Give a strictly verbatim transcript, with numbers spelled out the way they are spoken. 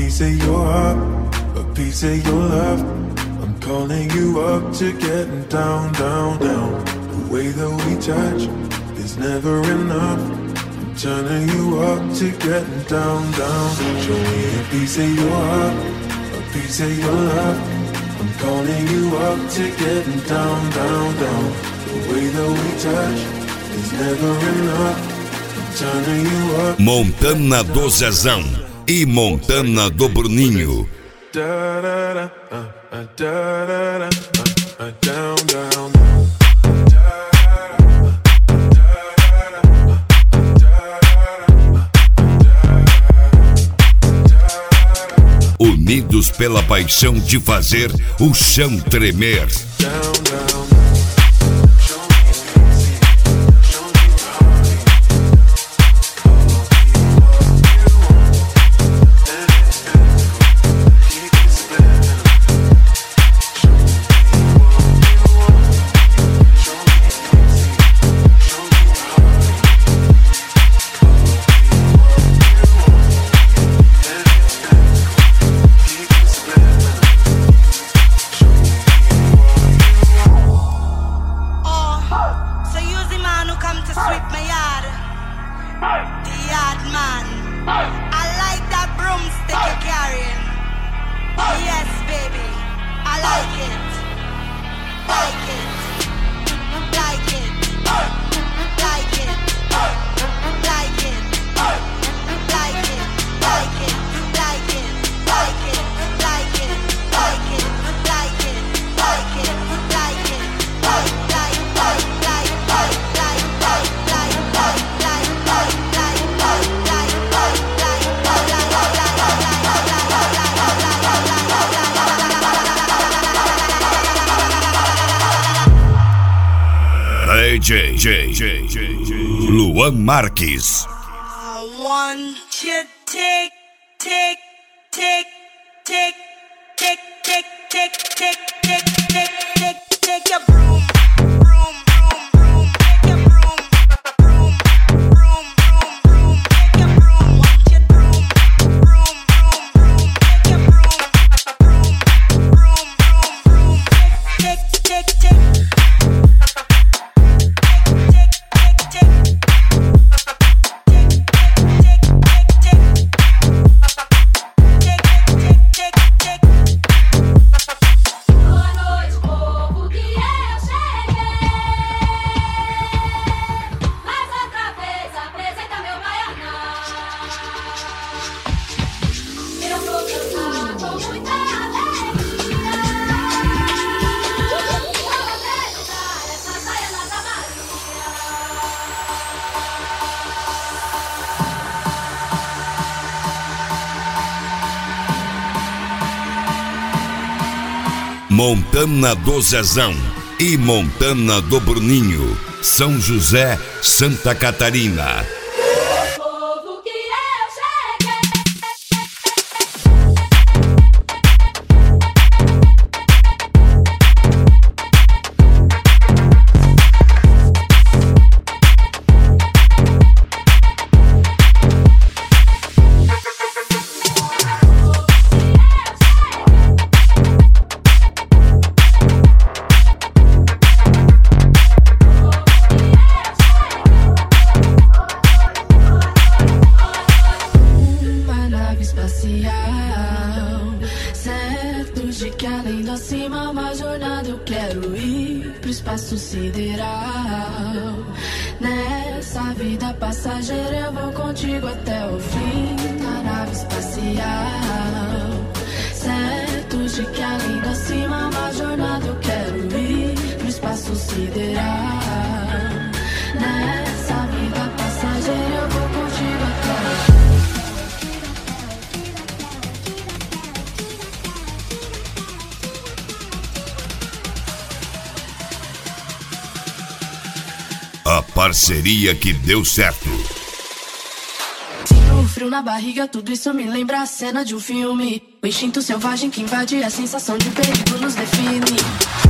piece of your heart, a piece of your love. I'm calling you up to getting down, down, down. The way that we touch is never enough. I'm turning you up to getting down, down. Show me a piece of your heart, a piece of your love. I'm calling you up to getting down, down, down. The way that we touch is never enough. I'm turning you up. Montana do Zezão e Montana do Bruninho. Da da da, uh, uh, da da da, uh, uh, down, down. Unidos pela paixão de fazer o chão tremer. Down, down. J J J J Luan Marques. I want you take, take, take, take, take, take, take, take, take, take, take, take your broom, broom, broom, broom, take your broom, broom, broom, broom, broom, take your broom, want your broom, broom, broom, broom, take your broom, broom, broom, broom, broom, take, take, take, take. Montana do Zezão e Montana do Bruninho, São José, Santa Catarina. Sideral. Nessa vida passageira eu vou contigo até o fim. Na nave espacial, certo de que além da cima uma jornada eu quero ir pro espaço sideral. Nessa vida passageira eu vou contigo até o fim. A parceria que deu certo. Sinto um frio na barriga, tudo isso me lembra a cena de um filme. O instinto selvagem que invade, a sensação de perigo nos define.